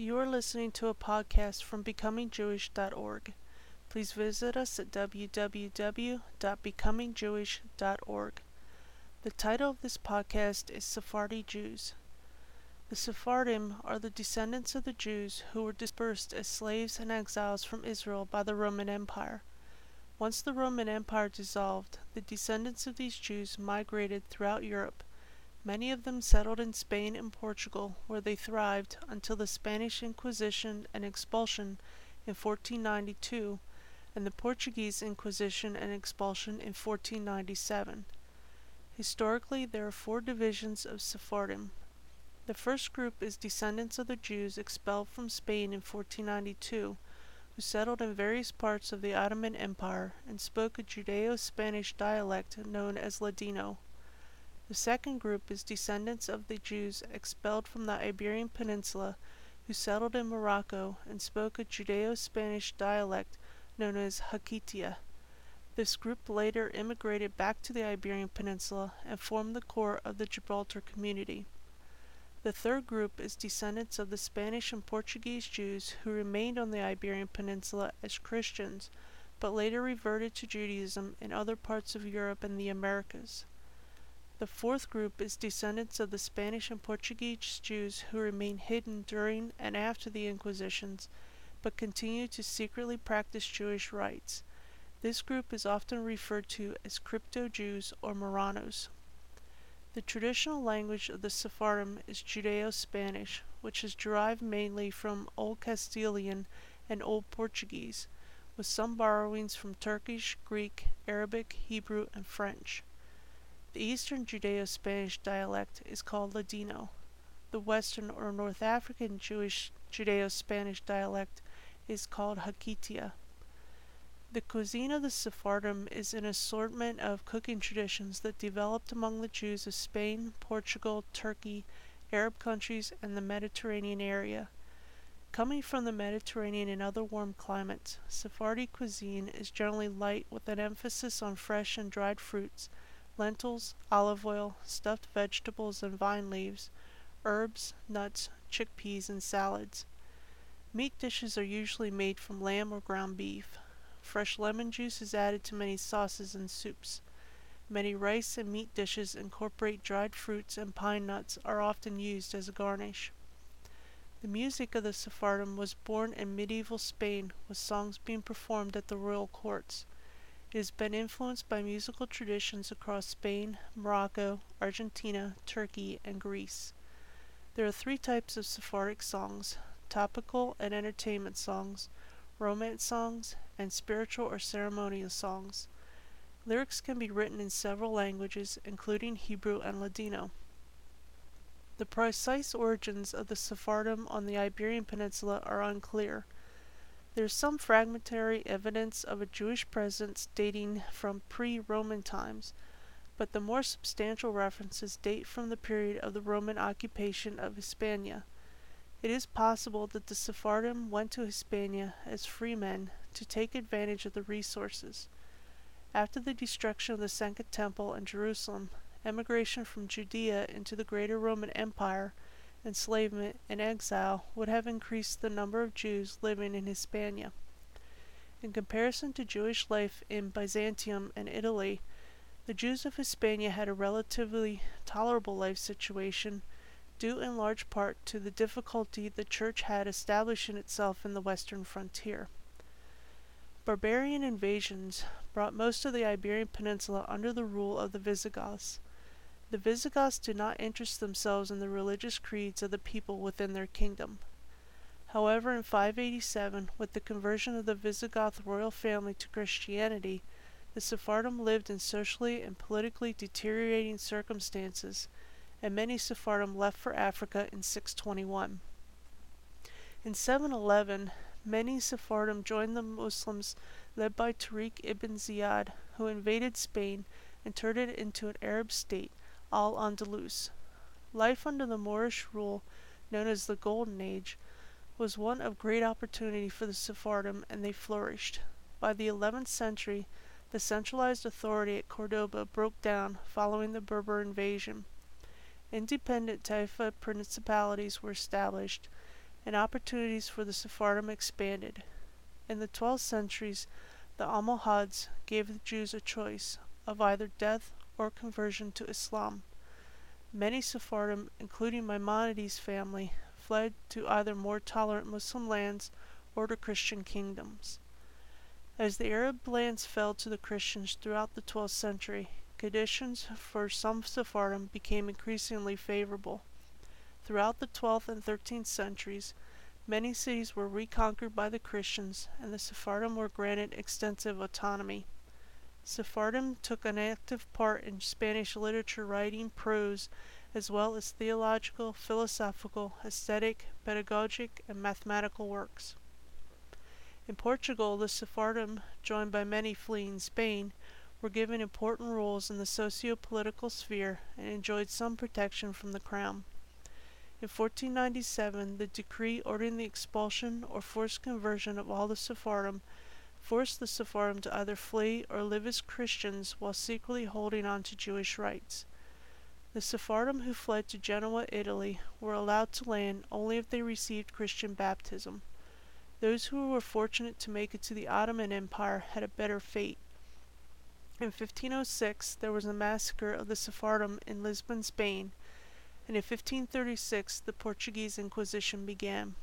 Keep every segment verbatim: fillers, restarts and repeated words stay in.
You are listening to a podcast from becoming jewish dot org. Please visit us at w w w dot becoming jewish dot org. The title of this podcast is Sephardi Jews. The Sephardim are the descendants of the Jews who were dispersed as slaves and exiles from Israel by the Roman Empire. Once the Roman Empire dissolved, the descendants of these Jews migrated throughout Europe. Many of them settled in Spain and Portugal, where they thrived until the Spanish Inquisition and expulsion in fourteen ninety-two, and the Portuguese Inquisition and expulsion in fourteen ninety-seven. Historically, there are four divisions of Sephardim. The first group is descendants of the Jews expelled from Spain in fourteen ninety-two, who settled in various parts of the Ottoman Empire and spoke a Judeo-Spanish dialect known as Ladino. The second group is descendants of the Jews expelled from the Iberian Peninsula who settled in Morocco and spoke a Judeo-Spanish dialect known as Hakitia. This group later immigrated back to the Iberian Peninsula and formed the core of the Gibraltar community. The third group is descendants of the Spanish and Portuguese Jews who remained on the Iberian Peninsula as Christians, but later reverted to Judaism in other parts of Europe and the Americas. The fourth group is descendants of the Spanish and Portuguese Jews who remained hidden during and after the Inquisitions, but continued to secretly practice Jewish rites. This group is often referred to as Crypto-Jews or Marranos. The traditional language of the Sephardim is Judeo-Spanish, which is derived mainly from Old Castilian and Old Portuguese, with some borrowings from Turkish, Greek, Arabic, Hebrew, and French. The Eastern Judeo-Spanish dialect is called Ladino. The Western or North African Jewish Judeo-Spanish dialect is called Hakitia. The cuisine of the Sephardim is an assortment of cooking traditions that developed among the Jews of Spain, Portugal, Turkey, Arab countries, and the Mediterranean area. Coming from the Mediterranean and other warm climates, Sephardi cuisine is generally light with an emphasis on fresh and dried fruits, lentils, olive oil, stuffed vegetables and vine leaves, herbs, nuts, chickpeas, and salads. Meat dishes are usually made from lamb or ground beef. Fresh lemon juice is added to many sauces and soups. Many rice and meat dishes incorporate dried fruits, and pine nuts are often used as a garnish. The music of the Sephardim was born in medieval Spain, with songs being performed at the royal courts. It has been influenced by musical traditions across Spain, Morocco, Argentina, Turkey, and Greece. There are three types of Sephardic songs: topical and entertainment songs, romance songs, and spiritual or ceremonial songs. Lyrics can be written in several languages, including Hebrew and Ladino. The precise origins of the Sephardim on the Iberian Peninsula are unclear. There is some fragmentary evidence of a Jewish presence dating from pre-Roman times, but the more substantial references date from the period of the Roman occupation of Hispania. It is possible that the Sephardim went to Hispania as free men to take advantage of the resources. After the destruction of the Second Temple in Jerusalem, emigration from Judea into the greater Roman Empire, enslavement, and exile would have increased the number of Jews living in Hispania. In comparison to Jewish life in Byzantium and Italy, the Jews of Hispania had a relatively tolerable life situation, due in large part to the difficulty the Church had establishing itself in the western frontier. Barbarian invasions brought most of the Iberian Peninsula under the rule of the Visigoths. The Visigoths did not interest themselves in the religious creeds of the people within their kingdom. However, in five eighty-seven, with the conversion of the Visigoth royal family to Christianity, the Sephardim lived in socially and politically deteriorating circumstances, and many Sephardim left for Africa in six twenty-one. In seven eleven, many Sephardim joined the Muslims led by Tariq ibn Ziyad, who invaded Spain and turned it into an Arab state, Al-Andalus. Life under the Moorish rule, known as the Golden Age, was one of great opportunity for the Sephardim, and they flourished. By the eleventh century, the centralized authority at Cordoba broke down following the Berber invasion. Independent Taifa principalities were established, and opportunities for the Sephardim expanded. In the twelfth centuries, the Almohads gave the Jews a choice of either death or conversion to Islam. Many Sephardim, including Maimonides' family, fled to either more tolerant Muslim lands or to Christian kingdoms. As the Arab lands fell to the Christians throughout the twelfth century, conditions for some Sephardim became increasingly favorable. Throughout the twelfth and thirteenth centuries, many cities were reconquered by the Christians, and the Sephardim were granted extensive autonomy. Sephardim took an active part in Spanish literature writing, prose, as well as theological, philosophical, aesthetic, pedagogic, and mathematical works. In Portugal, the Sephardim, joined by many fleeing Spain, were given important roles in the socio-political sphere and enjoyed some protection from the crown. In fourteen ninety-seven, the decree ordering the expulsion or forced conversion of all the Sephardim forced the Sephardim to either flee or live as Christians while secretly holding on to Jewish rights. The Sephardim who fled to Genoa, Italy, were allowed to land only if they received Christian baptism. Those who were fortunate to make it to the Ottoman Empire had a better fate. In fifteen oh six, there was a massacre of the Sephardim in Lisbon, Spain, and in fifteen thirty-six, the Portuguese Inquisition began.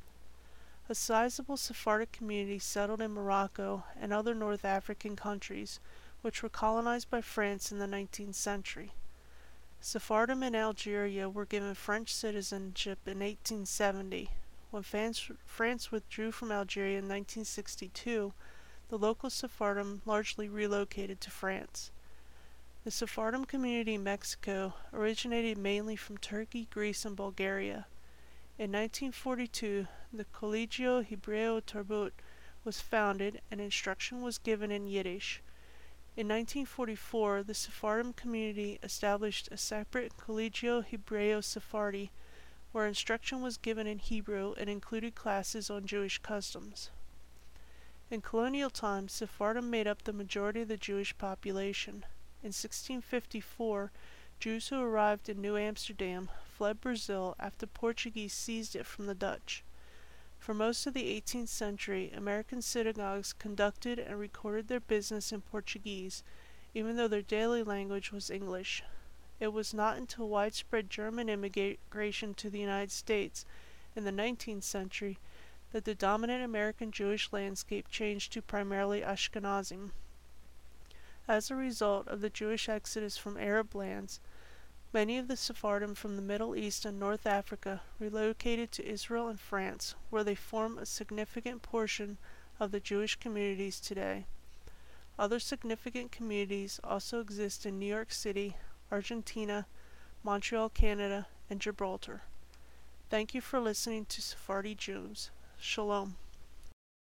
A sizable Sephardic community settled in Morocco and other North African countries, which were colonized by France in the nineteenth century. Sephardim in Algeria were given French citizenship in eighteen seventy. When France withdrew from Algeria in nineteen sixty-two, the local Sephardim largely relocated to France. The Sephardim community in Mexico originated mainly from Turkey, Greece, and Bulgaria. In nineteen forty-two, the Colegio Hebreo Tarbut was founded and instruction was given in Yiddish. In nineteen forty-four, the Sephardim community established a separate Colegio Hebreo Sephardi, where instruction was given in Hebrew and included classes on Jewish customs. In colonial times, Sephardim made up the majority of the Jewish population. In sixteen fifty-four, Jews who arrived in New Amsterdam fled Brazil after Portuguese seized it from the Dutch. For most of the eighteenth century, American synagogues conducted and recorded their business in Portuguese, even though their daily language was English. It was not until widespread German immigration to the United States in the nineteenth century that the dominant American Jewish landscape changed to primarily Ashkenazim. As a result of the Jewish exodus from Arab lands, many of the Sephardim from the Middle East and North Africa relocated to Israel and France, where they form a significant portion of the Jewish communities today. Other significant communities also exist in New York City, Argentina, Montreal, Canada, and Gibraltar. Thank you for listening to Sephardi Jews. Shalom.